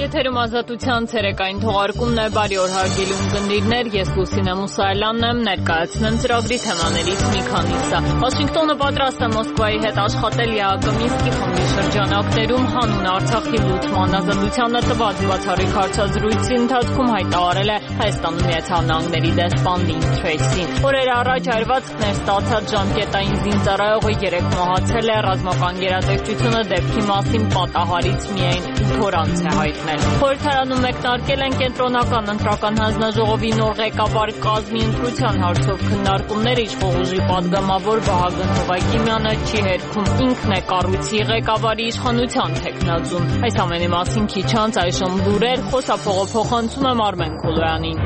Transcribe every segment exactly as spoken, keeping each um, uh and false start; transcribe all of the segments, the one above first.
Եթերում ազատության ցերեկային թողարկումն է, բարի օր հարգելի ունկնդիրներ, ես Լուսինե Մուսայելյանն եմ, ներկայացնեմ ծրագրի թեմաներից մի քանիսը։ Վաշինգտոնը պատրաստ է Մոսկվայի հետ աշխատել ԵԱՀԿ Մինսկի խմբի շրջանակներում հանուն Արցախի լուծման ազատությանը տված բացառիկ հարցազրույցի ընթացքում հայտարարել է Հայաստանում Միացյալ Նահանգների դեսպան Լին Թրեյսին։ Օրեր առաջ հայրվածքներ ստացած ժամկետային զինծառայողը երեկ մահացել է, ռազմական գերատեսչությունը դեպքի մասին պատահարից միայն ութ օր անց է հայտնել։ Խորհրդարանում մեկնարկել են կենտրոնական ընտրական հանձնաժողովի նոր ղեկավար կազմի ընտրության հարցով քննարկումները, իշխող ուժի падգամավոր Վահագն Հովակիմյանը չի հերքում, ինքն է կառույցի ղեկավարի իշխանության թեկնածուն։ Այս ամենի մասին քիչ անց այժմ լուրեր, խոսափողը փոխանցում եմ Արմեն Քոլոյանին։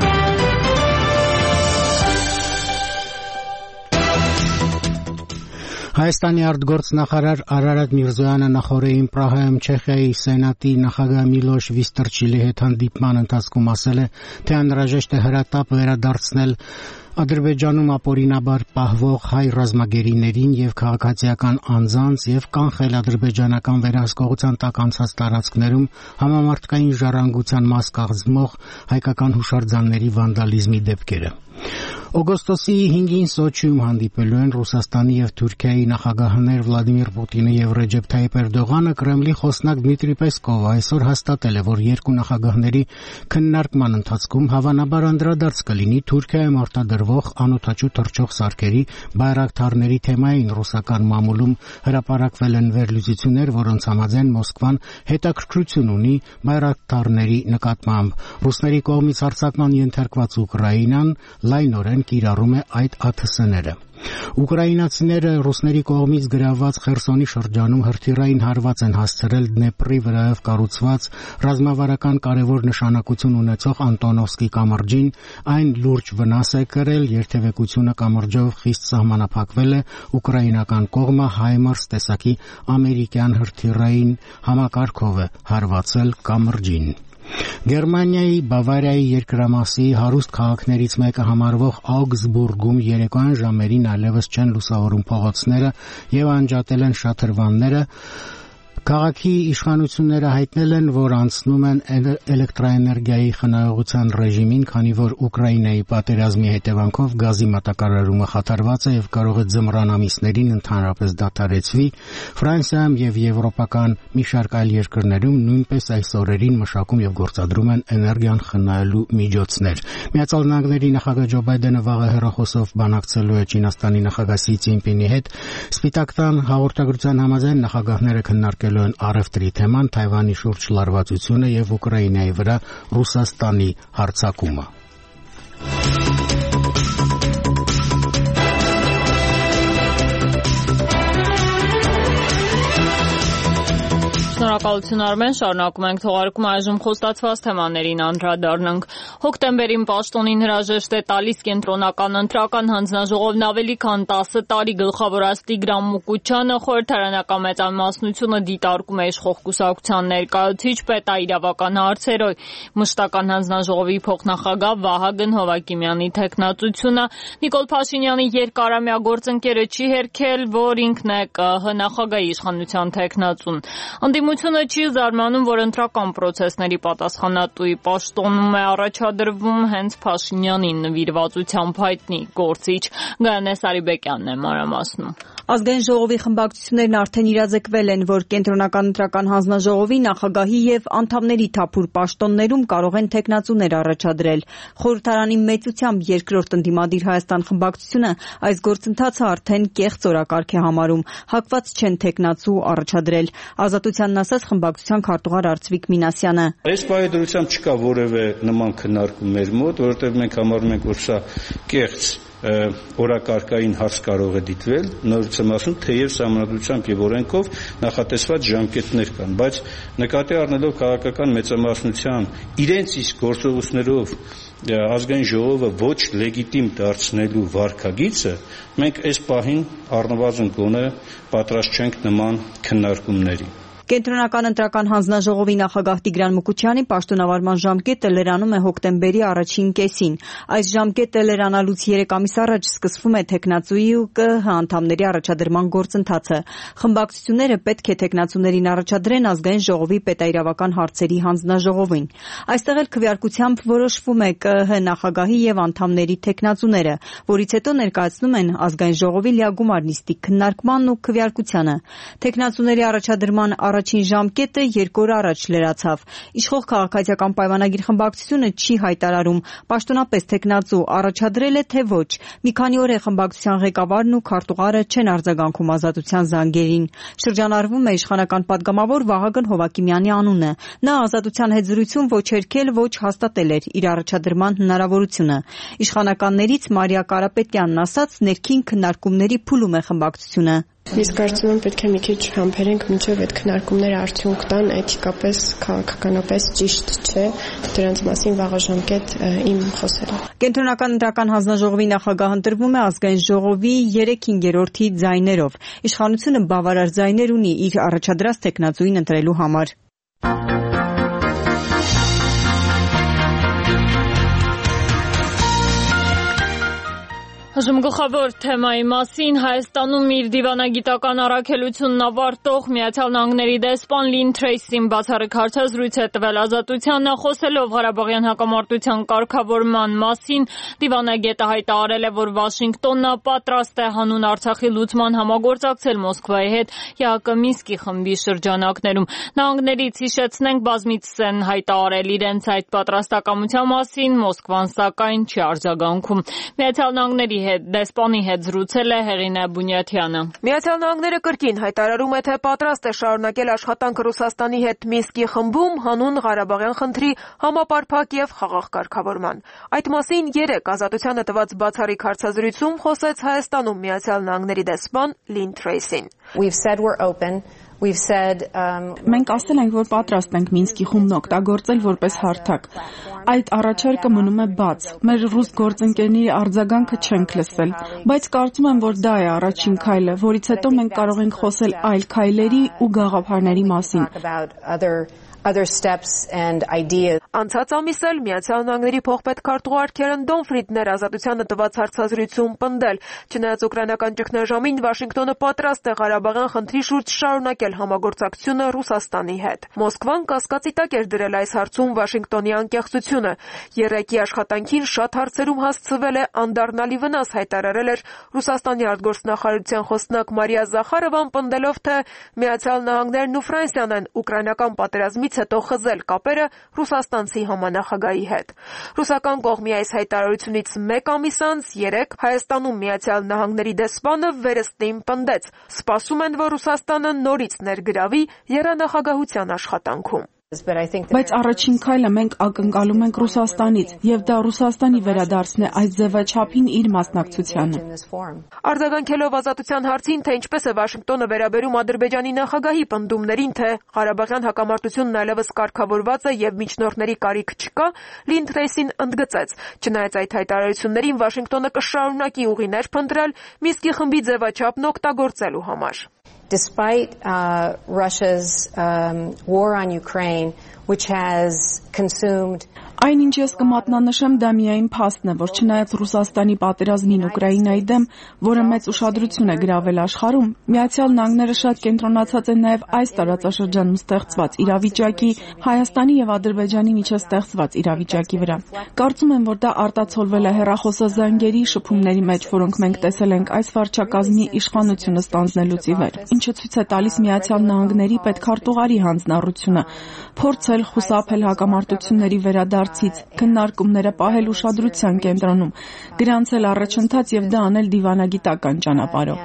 Հայաստանի արտգործնախարար Արարատ Միրզոյանը նախորդին Պրահայում Չեխիայի սենատի նախագահ Միլոշ Վիստերչիլի հետ հանդիպման ընթացքում ասել է, թե անհրաժեշտ է հրատապ վերադարձնել Ադրբեջանում ապօրինաբար պահվող հայ ռազմագերիներին եւ քաղաքացիական անձանց եւ կանխել ադրբեջանական վերահսկողության տակ անցած տարածքներում համամարտկային ժառանգության մաս կազմող հայկական հուշարձանների վանդալիզմի դեպքերը։ Օգոստոսի հինգին Սոչիում հանդիպելու են Ռուսաստանի եւ Թուրքիայի նախագահներ Վլադիմիր Պուտինը եւ Ռեջեփ Թայիփ Էրդողանը, Կրեմլի խոսնակ Դմիտրի Պեսկովը այսօր հաստատել է, որ երկու նախագահների քննարկման ընթացքում հավանաբար անդրադարձ կլինի Թուրքիայում արտադրվող անօդաչու թռչող սարքերի բայրակթարների թեմային։ Ռուսական մամուլում հրապարակվել են վերլուծություններ, որոնց համաձայն Մոսկվան հետաքրքրություն ունի բայրակթարների նկատմամբ։ Ռուսների կողմից հարձակման ենթարկված Ուկրաինան լայնորեն կիրառում է այդ ԱԹՍ-ները։ Ուկրաինացիները ռուսների կողմից գրավված Խերսոնի շրջանում հրթիռային հարված են հասցրել Դնեպրի վրայով կառուցված ռազմավարական կարևոր նշանակություն ունեցող Անտոնովսկի կամրջին, այն լուրջ վնաս է կրել, երթևեկությունը կամրջով խիստ սահմանափակվել է, ուկրաինական կողմը հայմարս տեսակի ամերիկյան հրթիռային համակարգով է հարվածել կամրջին։ Գերմանիայի Բավարիայի երկրամասի հարուստ քաղաքներից մեկը համարվող Աուգսբուրգում երեկոյան ժամերին այլևս չեն լուսավորում փողոցները եւ անջատել են շատրվանները։ Քաղաքի իշխանությունները հայտնել են, որ անցնում են էլեկտրաէներգիայի խնայողության ռեժիմին, քանի որ Ուկրաինայի պատերազմի հետևանքով գազի մատակարարումը խաթարված է եւ կարող է ձմռան ամիսներին ընդհանրապես դադարեցվի։ Ֆրանսիայում եւ եվրոպական մի շարք այլ երկրներում նույնպես այս օրերին մշակում եւ գործադրում են էներգիան խնայելու միջոցներ։ Միացյալ Նահանգների նախագահ Ջո Բայդենը վաղը հեռախոսով բանակցելու է Չինաստանի նախագահ Սի Ցինպինի հետ։ Սպիտակ տան հաղորդագրության համաձայն նախագահները քննարկել են առևտրի թեման, Թայվանի շուրջ լարվածությունը եւ Ուկրաինայի վրա Ռուսաստանի հարձակումը։ Շնորհակալություն Արմեն, շարունակում ենք թողարկումը, այժմ խոստացված թեմաներին անդրադառնանք։ Հոկտեմբերին պաշտոնին հրաժեշտ է տալիս կենտրոնական ընտրական հանձնաժողովն ավելի քան տասը տարի գլխավորած Տիգրան Մուկուչյանը, խորհրդարանական մեծամասնությունը դիտարկում է իշխող կուսակցության ներկայացուցիչ պետաիրավական հարցերով մշտական հանձնաժողովի փոխնախագահ Վահագն Հովակիմյանի թեկնածությունը։ Նիկոլ Փաշինյանի երկարամյա գործընկերը չի հերքել, որ ինքն է ԿԸՀ նախագահի իշխանության թեկնածուն։ Ընդդիմությունը չի զարմանում, որ ընտրական պրոցեսների պատասխանատուի պաշտոնում է առաջադրվում հենց Փաշինյանին նվիրվածությամբ հայտնի գործիչ։ Գայանե Սարիբեկյանն է մանրամասնում։ Ազգային ժողովի խմբակցություններն արդեն իրազեկվել են, որ կենտրոնական ընտրական հանձնաժողովի նախագահի եւ անդամների թափուր պաշտոններում կարող են թեկնածուներ առաջադրել։ Խորհրդարանի մեծությամբ երկրորդ ընդդիմադիր Հայաստան խմբակցությունը այս գործընթացը արդեն կեղծ օրակարգ է համարում, հակված չեն թեկնածու առաջադրել։ Ազատությանն ասած խմբակցության քարտուղար Արծվիկ Մինասյանը։ Այս պահի դրությամբ չկա որևէ նման քննարկում մեր մոտ, որովհետեւ մենք համարում ենք, որ սա կեղծ օրակարգային հարց կարող է դիտվել, նորից եմ ասում, թեև սահմանադրությամբ եւ օրենքով նախատեսված ժամկետներ կան, բայց նկատի առնելով քաղաքական մեծամասնության իրենց իսկ գործողություններով ազգային ժողովը ոչ լեգիտիմ դարձնելու վարքագիծը, մենք այս պահին առնվազն գոնե պատրաստ չենք նման քննարկումների։ Կենտրոնական ընտրական հանձնաժողովի նախագահ Տիգրան Մուկուչյանի պաշտոնավարման ժամկետը լրանում է հոկտեմբերի առաջին կեսին։ Այս ժամկետը լրանալուց երեք ամիս առաջ սկսվում է թեկնածուի ու ԿԸՀ անդամների առաջադրման գործընթացը։ Խմբակցությունները պետք է թեկնածուներին առաջադրեն ազգային ժողովի պետաիրավական հարցերի հանձնաժողովին։ Այստեղ էլ քվեարկությամբ որոշվում է ԿԸՀ նախագահի եւ անդամների թեկնածուները, որից հետո ներկայացնում են ազգային ժողովի լիագումար նիստի քննարկմանն ու քվեարկությանը։ Թեկնածուների առաջադրման առաջին ժամկետը երկու օր առաջ լրացավ։ Իշխող քաղաքացիական պայմանագիր խմբակցությունը չի հայտարարում պաշտոնապես թեկնածու առաջադրել է թե ոչ։ Մի քանի օր է խմբակցության ղեկավարն ու քարտուղարը չեն արձագանքում ազատության զանգերին։ Շրջանառվում է իշխանական падգամավոր Վահագն Հովակիմյանի անունը։ Նա ազատության հետ զրույցում ոչ հերքել, ոչ հաստատել էր իր առաջադրման հնարավորությունը։ Իշխանականներից Մարիա Կարապետյանն ասաց, ներքին քննարկումների փուլում է խմբակցությունը։ Ես կարծում եմ պետք է մի քիչ համբերենք, մինչև այդ քննարկումները արդյունք տան, էթիկապես, քաղաքականապես ճիշտ չէ դրանց մասին վաղաժամկետ իմ խոսելը։ Կենտրոնական ընտրական հանձնաժողովի նախագահ ընտրվում է ազգային ժողովի երեք հինգերորդի ձայներով։ Իշխանությունը բավարար ձայներ ունի իր առաջադրած թեկնածուին ընտրելու համար։ Հժմ գլխավոր թեմայի մասին Հայաստանում իր դիվանագիտական առաքելությունն ավարտող Միացյալ Նահանգների դեսպան Լին Թրեյսին բացառիկ հարցազրույց է տվել Ազատությանը, խոսելով Ղարաբաղյան հակամարտության կարգավորման մասին, դիվանագետը հայտարարել է, որ Վաշինգտոնը պատրաստ է հանուն Արցախի լուծման համագործակցել Մոսկվայի հետ ԵԱՀԿ Մինսկի խմբի շրջանակներում։ Նահանգներից հիշեցնենք, բազմիցս են հայտարարել իրենց այդ պատրաստակամության մասին, Մոսկվան սակայն չի արձագանքում։ Միացյալ Նահանգների դեսպանի հետ զրուցել է Հեղինե Բունյաթյանը։ Միացյալ Նահանգները կրկին հայտարարում է, թե պատրաստ է շարունակել աշխատանքը Ռուսաստանի հետ Մինսկի խմբում հանուն Ղարաբաղյան խնդրի համապարփակ եւ խաղաղ կարգավորման։ Այդ մասին երեկ Ազատությանը տված բացառիկ հարցազրույցում խոսեց Հայաստանում Միացյալ Նահանգների դեսպան Լին Թրեյսին։ Մենք ասել ենք, որ պատրաստ ենք Մինսկի խումբն օգտագործել որպես հարթակ։ Այդ առաջարկը մնում է բաց։ Մեր ռուս գործընկերների արձագանքը չենք լսել, բայց կարծում եմ, որ դա է առաջին քայլը, որից հետո մենք կարող ենք խոսել այլ քայլերի ու գաղափարների մասին։ Անցած ամիս էլ Միացյալ Նահանգների փոխպետքարտուղար Քերեն Դոնֆրիդն Ազատությանը տված հարցազրույցում պնդել, չնայած ուկրաինական ճգնաժամին Վաշինգտոնը պատրաստ է Ղարաբաղյան խնդրի շուրջ շարունակել համագործակցությունը Ռուսաստանի հետ։ Մոսկվան կասկածի տակ էր դրել այս հարցում Վաշինգտոնի անկեղծությունը։ Երեկի աշխատանքին շատ հարցերում հասցվել է անդառնալի վնաս, հայտարարել էր Ռուսաստանի արտգործնախարարության խոսնակ Մարիա Զախարովան, պնդելով, թե Միացյալ Նահանգներն ու Ֆրանսիան են ուկրաինական պատերազմից հետո խզել կապերը ռուսաստանցի համանախագահի հետ։ Ռուսական կողմի այս հայտարարությունից մեկ ամիս անց երեկ Հայաստանում Միացյալ Նահանգների դեսպանը վերստին պնդեց. սպասում են, որ Ռուսաստանը նորից ներգրավի եռանախագահության աշխատանքում։ Բայց առաջին քայլը մենք ակնկալում ենք Ռուսաստանից, եւ դա Ռուսաստանի վերադարձն է այս ձևաչափին իր մասնակցությանը։ Արձագանքելով Ազատության հարցին, թե ինչպես է Վաշինգտոնը վերաբերում Ադրբեջանի նախագահի պնդումներին, թե Ղարաբաղյան հակամարտությունն այլևս կարգավորված է եւ միջնորդների կարիք չկա, Լին Թրեյսին ընդգծեց. չնայած այդ հայտարարություններին Վաշինգտոնը կշարունակի ուղիներ փնտրել Մինսկի խմբի ձևաչափն օգտագործելու համար։ Despite uh, Russia's um, war on Ukraine, which has consumed Այն ինչ ես կմատնանշեմ, դա միայն փաստն է, որ չնայած Ռուսաստանի պատերազմին Ուկրաինայի դեմ, որը մեծ ուշադրություն է գրավել աշխարհում, Միացյալ Նահանգները շատ կենտրոնացած են նաև այս տարածաշրջանում ստեղծված իրավիճակի, Հայաստանի եւ Ադրբեջանի միջև ստեղծված իրավիճակի վրա։ Կարծում եմ, որ դա արտացոլվել է հեռախոսազանգերի շփումների մեջ, որոնք մենք տեսել ենք այս վարչակազմի իշխանությունը ստանձնելուց ի վեր, ինչը ցույց է տալիս Միացյալ Նահանգների պետքարտուղարի հանձնառությունը, փորձել խուսափել հակամարտությունների վերադարձից, քննարկումները պահել ուշադրության կենտրոնում, գրանցել առաջընթաց եւ դա անել դիվանագիտական ճանապարհով։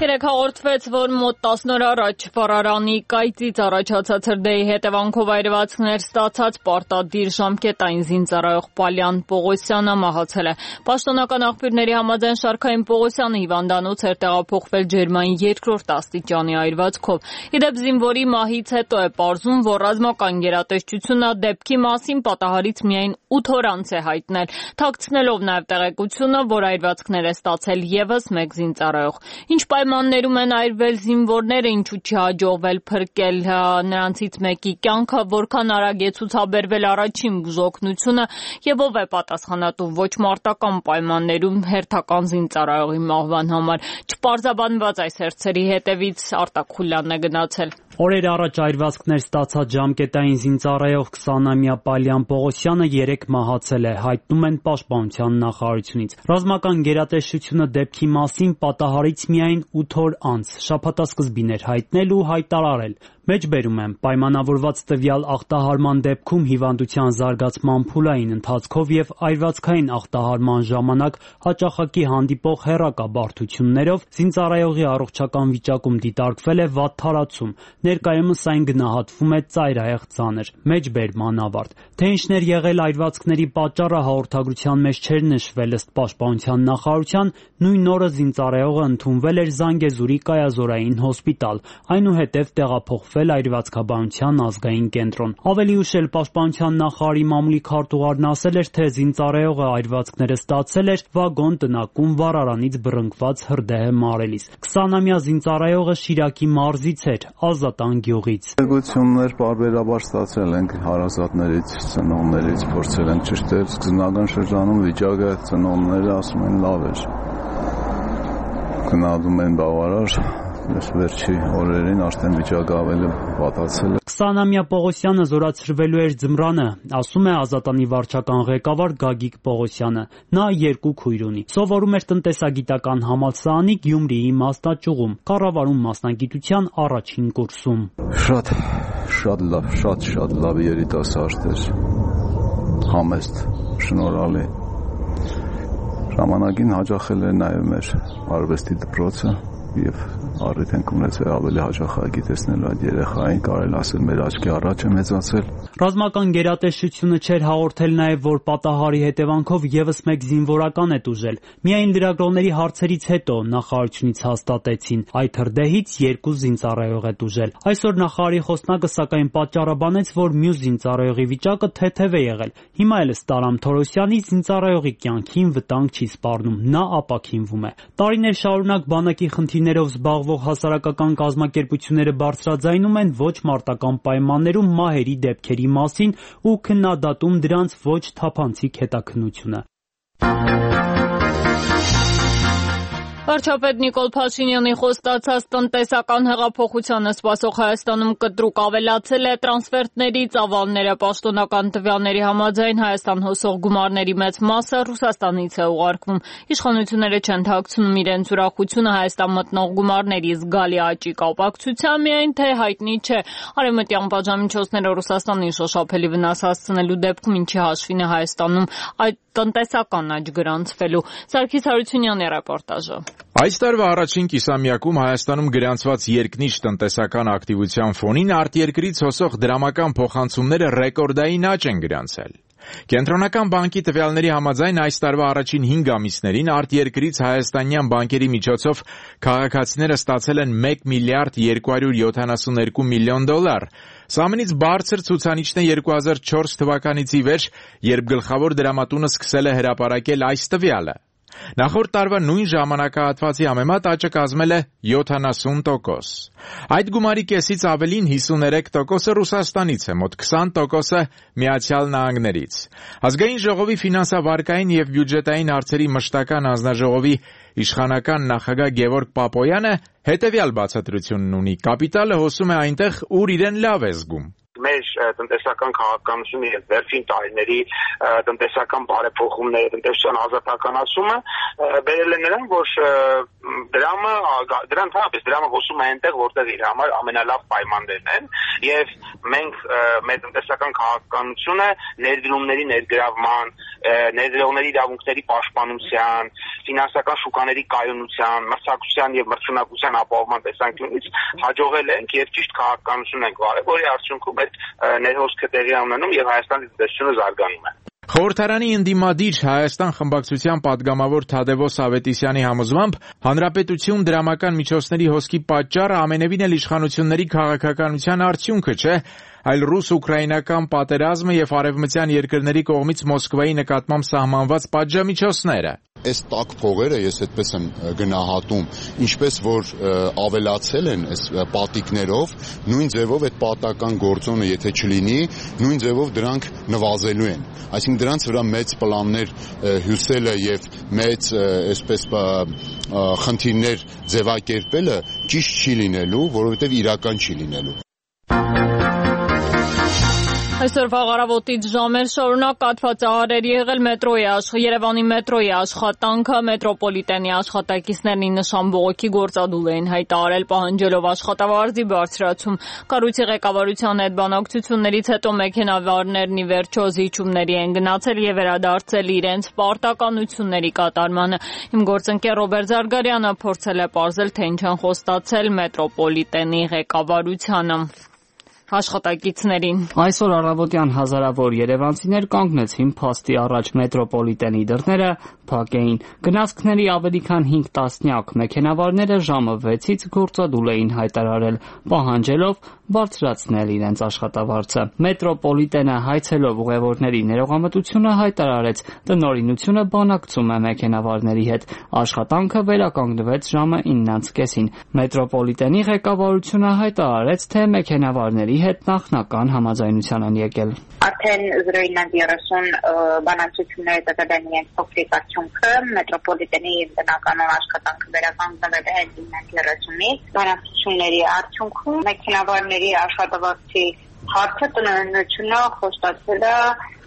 Երեկ հաղորդվեց, որ մոտ տասն օր առաջ վառարանի կայծից առաջացած հրդեհի հետևանքով այրվածքներ ստացած պարտադիր ժամկետային զինծառայող Պալյան Պողոսյանը մահացել է։ Պաշտոնական աղբյուրների համաձայն Շարքային Պողոսյանը հիվանդանոց էր տեղափոխվել ջերմային երկրորդ աստիճանի այրվածքով։ Իդեպ զինվորի մահից հետո է պարզում, որ ռազմական գերատեսչությունը դեպքի մասին պատահարից միայն ութ օր անց է հայտնել, թաքցնելով նաև տեղեկությունը, որ այրվածքներ է ստացել ևս մեկ զինծառայող։ Ինչ պայմաններում են այրվել զինվորները, ինչու չի հաջողվել փրկել նրանցից մեկի կյանքը, որքան արագ է ցուցաբերվել առաջին բուժօգնությունը եւ ով է պատասխանատու ոչ մարտական պայմաններում հերթական զինծառայողի մահվան համար։ Չպարզաբանված այս հարցերի հետևից Արտակ Խուլյանն է գնացել։ Օրեր առաջ այրվածքներ ստացած ժամկետային զինծառայող քսանամյա Պալյան Պողոսյանը երեկ մահացել է, հայտնում են Պաշտպանության նախարարությունից։ Ռազմական գերատեսչությունը դեպքի մասին պատահարից միայն ութ օր անց շաբաթասկզբին էր հայտնել ու հայտարարել։ Մեջբերում եմ, պայմանավորված տվյալ ախտահարման դեպքում հիվանդության զարգացման փուլային ընթացքով եւ այրվածքային ախտահարման ժամանակ հաճախակի հանդիպող հեռակա բարդություններով զինծառայողի առողջական վիճակում դիտարկվել է վատթարացում։ Ներկայումս այն գնահատվում է ծայրահեղ ծանր։ Մեջբերման ավարտ։ Թե ինչն էր եղել այրվածքների պատճառը հաղորդագրության մեջ չէր նշվել ըստ Պաշտպանության նախարարության, նույն օրը զինծառայողը ընդունվել էր Զանգեզուրի կայազորային հոսպիտալ, այնուհետև տեղափոխվել այրվածքաբանության ազգային կենտրոն։ Ավելի ուշ էլ Պաշտպանության նախարարի մամուլի քարտուղարն ասել էր, թե զինծառայողը այրվածքները ստացել էր վագոն տնակում վառարանից բռնկված հրդեհը մարելիս։ քսանամյա զինծառայողը Շիրակի մարզից էր, Ազատան գյուղից։ Տեղեկություններ պարբերաբար ստացել ենք հարազատներից, ծնողներից, փորձել ենք ճշտել սկզբնական շրջանում վիճակը ծնողները ասում են լավ էր։ Գնահատում են բավարար, վերջի օրերին արդեն վիճակը ավելի վատացել է։ քսանամյա Պողոսյանը զորացրվելու էր ձմռանը, ասում է Ազատանի վարչական ղեկավար Գագիկ Պողոսյանը։ Նա երկու քույր ունի։ Սովորում էր տնտեսագիտական համալսարանի Գյումրիի մասնաճյուղում, կառավարում մասնագիտության առաջին կուրսում։ Շատ, շատ լավ, շատ, շատ լավ երիտասարդ էր։ Համեստ, շնորհալի։ Ժամանակին հաճախել էր նաև մեր արվեստի դպրոցը եւ առիթ ենք ունեցել ավելի հաճախակի տեսնել այդ երեխային, կարելի ասել մեր աչքի առաջ է մեծացել։ Ռազմական գերատեսչությունը չէր հաղորդել նաև, որ պատահարի հետևանքով եւս մեկ զինվորական է տուժել։ Միայն լրագրողների հարցերից հետո նախարարությունից հաստատեցին, այդ հրդեհից երկու զինծառայող է տուժել։ Այսօր նախարարի խոսնակը սակայն պատճառաբանեց, որ մյուս զինծառայողի վիճակը թեթև է եղել։ Հիմա էլ ըստ Արամ Թորոսյանի զինծառայողի կյանքին վտանգ չի սպառնում, նա ապաքինվում է։ Տարիներ շարունակ բանակի խնդիրներով զբաղվող հասարակական կազմակերպությունները բարձրաձայնում են ոչ մարտական պայմաններում մահերի դեպքերի մասին ու քննադատում դրանց ոչ թափանցիկ հետաքննությունը։ Վարչապետ Նիկոլ Փաշինյանի խոստացած տնտեսական հեղափոխությանը սպասող Հայաստանում կտրուկ ավելացել է տրանսֆերտների ծավալները։ Պաշտոնական տվյալների համաձայն Հայաստան հոսող գումարների մեծ մասը Ռուսաստանից է ուղարկվում։ Իշխանությունները չեն թաքցնում իրենց ուրախությունը Հայաստան մտնող գումարների զգալի աճի կապակցությամբ, միայն թե հայտնի չէ արևմտյան պատժամիջոցները Ռուսաստանին շոշափելի վնաս հասցնելու դեպքում ինչի հաշվին է Հայաստանում այդ տնտեսական աճ գրանցվելու։ Սարգիս Հարությունյանի ռեպորտաժը։ Այս տարվա առաջին կիսամյակում Հայաստանում գրանցված երկնիշ տնտեսական ակտիվության ֆոնին արտերկրից հոսող դրամական փոխանցումները ռեկորդային աճ են գրանցել։ Կենտրոնական բանկի տվյալների համաձայն այս տարվա առաջին հինգ ամիսներին արտերկրից հայաստանյան բանկերի միջոցով քաղաքացիները ստացել են մեկ միլիարդ երկու հարյուր յոթանասունհինգ միլիոն դոլար։ Սա ամենից բարձր ցուցանիշն է երկու հազար չորս թվականից ի վեր, երբ գլխավոր դրամատունը սկսել է հրապարակել այս տվյալը։ Նախորդ տարվա նույն ժամանակահատվածի համեմատ աճը կազմել է յոթանասուն տոկոս։ Այդ գումարի կեսից ավելին հիսուներեք տոկոսը Ռուսաստանից է, մոտ քսան տոկոսը Միացյալ Նահանգներից։ Ազգային ժողովի ֆինանսավարկային եւ բյուջետային հարցերի մշտական հանձնաժողովի իշխանական նախագահ Գևորգ Պապոյանը հետեւյալ բացատրությունն ունի. կապիտալը հոսում է այնտեղ, ուր իրեն լավ է զգում։ Մեր տնտեսական քաղաքականությունը եւ վերջին տարիների տնտեսական բարեփոխումները, տնտեսության ազատականացումը բերել է նրան, որ դրամը դրան թափից դրամը հոսում է այնտեղ, որտեղ իր համար ամենալավ պայմաններն են, եւ մենք մեր տնտեսական քաղաքականությունը ներդրումների ներգրավման, ներդրողների իրավունքների պաշտպանության, ֆինանսական շուկաների կայունության, մրցակցության եւ մրցունակության ապահովման տեսանկյունից հաջողել ենք եւ ճիշտ քաղաքականություն ենք վարել, որի արդյունքում այդ ներհոսքը տեղի ունենում եւ Հայաստանի տնտեսությունը զարգանում է։ Խորհրդարանի ընդդիմադիր Հայաստան խմբակցության падգամավոր Թադևոս Ավետիսյանի համոզմամբ հանրապետություն դրամական միջոցների հոսքի պատճառը ամենևին էլ իշխանությունների քաղաքականության արդյունքը չէ, այլ ռուս-ուկրաինական պատերազմը եւ արևմտյան երկրների կողմից Մոսկվայի նկատմամբ սահմանված պատժամիջոցները։ Այս տաք փողերը ես այդպես եմ գնահատում, ինչպես որ ավելացել են այս պատիկներով, նույն ձևով այդ պատական գործոնը եթե չլինի, նույն ձևով դրանք նվազելու են։ Այսինքն դրանց վրա մեծ պլաններ հյուսելը եւ մեծ այսպես խնդիրներ ձևակերպելը ճիշտ չի լինելու, որովհետեւ իրական չի լինելու։ Այսօր վաղարավոտից ժամեր շարունակ կաթվածահարեր եղել մետրոյի Երևանի մետրոյի աշխատանքը, մետրոպոլիտենի աշխատակիցներն նշան բողոքի գործադուլ էին հայտարարել, պահանջելով աշխատավարձի բարձրացում։ Կառույցի ղեկավարության հետ բանակցություններից հետո մեքենավարներն ի վերջո զիջումների են գնացել եւ վերադարձել իրենց պարտականությունների կատարմանը։ Իմ գործընկեր Ռոբերտ Զարգարյանը փորձել է պարզել, թե ինչ են խոստացել մետրոպոլիտենի ղեկավարությանը։ Աշխատակիցներին Այսօր առավոտյան հազարավոր երևանցիներ կանգնեցին փաստի առաջ մետրոպոլիտենի դռները փակ էին։ Գնացքների ավելի քան հինգ տասնյակ մեքենավարները ժամը վեցից գործադուլ էին հայտարարել, պահանջելով բարձրացնել իրենց աշխատավարձը։ Մետրոպոլիտենը հայցելով ուղևորների ներողամտությունը հայտարարեց, տնօրինությունը բանակցում է մեքենավարների հետ։ Աշխատանքը վերականգնվեց ժամը իննից կեսին։ Մետրոպոլիտենի ղեկավարությունը հայտարարեց, թե մեքենավարների հետ նախնական համաձայնության են եկել։ Արդեն զրոյինան երեսուն բանակցությունները տվել են իրենց փոքրիկ արդյունքը, մետրոպոլիտենի տնականոն աշխատանքը վերականգնվել է իննից երեսունից։ Բանակցությունների արդյունքում մեքենավարների աշխատավարձի հարցը տնօրինությունը խոստացել է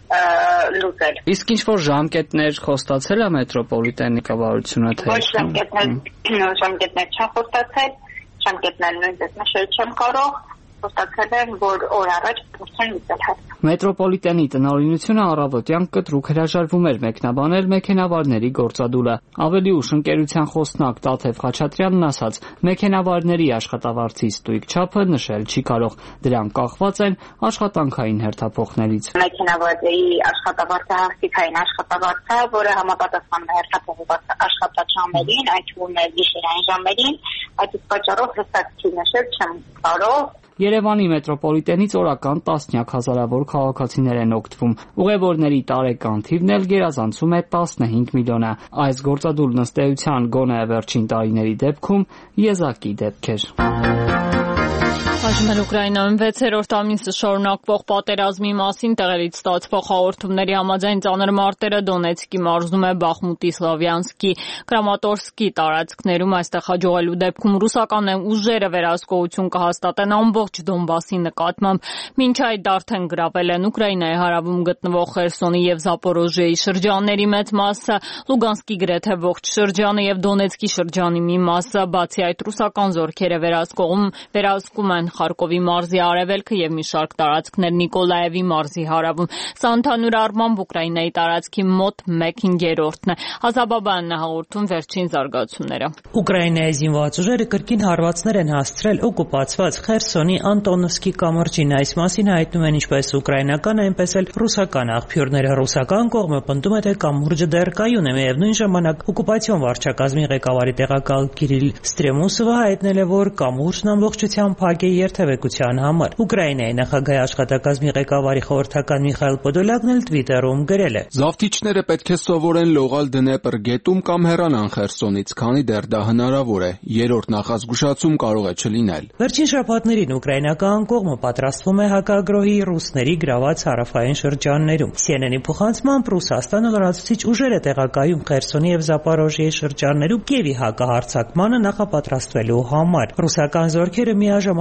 լուծել։ Իսկ ինչ որ ժամկետներ խոստացել է մետրոպոլիտենի ղեկավարությունը, թե ոչ ժամկետներ ժամկետներ չեն խոստացել, ժամկետներ նույնպես նշել չեմ կարող, խոստացել են, որ օր առաջ փորձեն լուծել հարցը։ Մետրոպոլիտենի տնօրինությունը առավոտյան կտրուկ հրաժարվում էր մեկնաբանել մեքենավարների գործադուլը։ Ավելի ուշ ընկերության խոսնակ Տաթև Խաչատրյանն ասաց, մեքենավարների աշխատավարձի ստույգ չափը նշել չի կարող, դրանք կախված են աշխատանքային հերթափոխներից։ Մեքենավարների աշխատավարձը հաստիկային աշխատավարձ է, որը համապատասխանում է հերթափոխված աշխատաժամերին, այդ թվում է գիշերային ժամերին, այդ պատճառով հստակ չի նշել չեմ կարող։ Երևանի մետրոպոլիտենից օրական տասնյակ հազարավոր քաղաքացիներ են օգտվում։ Ուղևորների տարեկան թիվն էլ գերազանցում է տասնհինգ միլիոնը։ Այս գործադուլն ըստ էության գոնե վերջին տարիների դեպքում եզակի դեպք էր։ Այժմ էլ Ուկրաինայում վեցերորդ ամիսը շարունակվող պատերազմի մասին տեղերից ստացվող հաղորդումների համաձայն ծանր մարտերը Դոնեցկի մարզում է Բախմուտի, Սլավյանսկի, Կրամատորսկի տարածքներում այստեղ հաջողելու դեպքում ռուսական ուժերը վերահսկողություն կհաստատեն ամբողջ Դոնբասի նկատմամբ։ Մինչ այդ արդեն գրավել են Ուկրաինայի հարավում գտնվող Խերսոնի եւ Զապորոժիեի շրջանների մեծ մասը, Լուգանսկի գրեթե ողջ շրջանը եւ Դոնեցկի շրջանի մի մասը, բացի այդ ռուսական զորքերը վերահսկողում վերահսկում են Խարկովի մարզի արևելքը եւ մի շարք տարածքներ Նիկոլաևի մարզի հարավում։ Սա ընդհանուր առմամբ Ուկրաինայի տարածքի մոտ մեկ հինգերորդն է։ Հազաբաբանն է հաղորդում վերջին զարգացումները։ Ուկրաինայի զինված ուժերը կրկին հարվածներ են հասցրել օկուպացված Խերսոնի Անտոնովսկի կամրջին։ Այս մասին հայտնում են ինչպես ուկրաինական, այնպես էլ ռուսական աղբյուրները։ Ռուսական կողմը պնդում է, թե կամուրջը դեռ կայուն է, միևնույն ժամանակ օկուպացիոն վարչակազմի ղեկավարի տեղակալ Կիրիլ Ստրեմուսովը հայտնել է, որ կամուրջն ամբողջությամբ փակ է երթևեկության համար։ Ուկրաինայի նախագահի աշխատակազմի ղեկավարի խորհրդական Միխայել Պոդոլյակն էլ Twitter-ում գրել է. Զավթիչները պետք է սովորեն լողալ Դնեպր գետում կամ հեռանան Խերսոնից, քանի դեռ դա հնարավոր է։ Երրորդ նախազգուշացում կարող է չլինել։ Վերջին շաբաթներին ուկրաինական կողմը պատրաստվում է հակագրոհի ռուսների գրաված հարավային շրջաններում։ C N N-ի փոխանցմամբ Ռուսաստանը լրացուցիչ ուժեր է տեղակայում Խերսոնի եւ Զապորոժիեի շրջաններում Կիևի հակահարձակմանը նախապատրաստվելու համար։ Ռուսական զորքերը միաժամանակ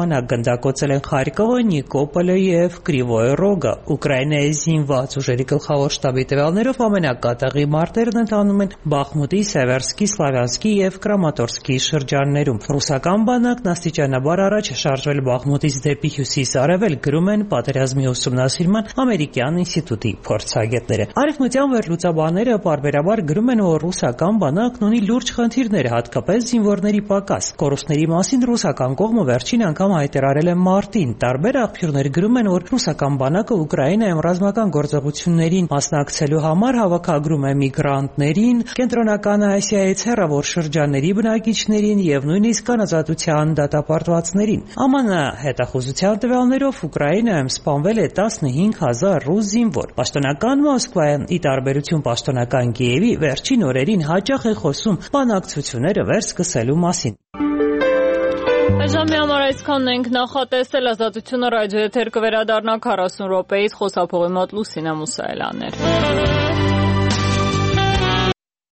խմբակցել են Խարկովը, Նիկոպոլը եւ Կրիվոյե Ռոգը։ Ուկրաինայի զինված ուժերի գլխավոր շտաբի տվյալներով ամենակատաղի մարտերն ընթանում են Բախմուտի, Սևերսկի, Սլավյանսկի եւ Կրամատորսկի շրջաններում։ Ռուսական բանակն աստիճանաբար առաջ է շարժվել Բախմուտից դեպի հյուսիս-արևել, գրում են պատերազմի ուսումնասիրման ամերիկյան ինստիտուտի փորձագետները։ Արևմտյան վերլուծաբանները պարբերաբար գրում են, որ ռուսական բանակն ունի լուրջ խնդիրներ, հատկապես զինվորների պակաս։ Կորուստների մասին ռուսական կողմը վերջին անգամ հայտարարել է մարտին։ Տարբեր աղբյուրներ գրում են, որ ռուսական բանակը Ուկրաինայում ռազմական գործողություններին մասնակցելու համար հավաքագրում է միգրանտներին, Կենտրոնական Ասիայից հեռավոր շրջանների բնակիչներին եւ նույնիսկ անազատության դատապարտվածներին։ ԱՄՆ հետախուզության տվյալներով Ուկրաինայում սպանվել է տասնհինգ հազար ռուս զինվոր։ Պաշտոնական Մոսկվան, ի տարբերություն պաշտոնական Կիևի, վերջին օրերին հաճախ է խոսում բանակցությունները վերսկսելու մասին։ Այժմ համար այսքանն ենք նախատեսել, Ազատությունը ռադիոեթեր կվերադառնա քառասուն րոպեից, խոսափողի մոտ Լուսինե Մուսայելյանն էր։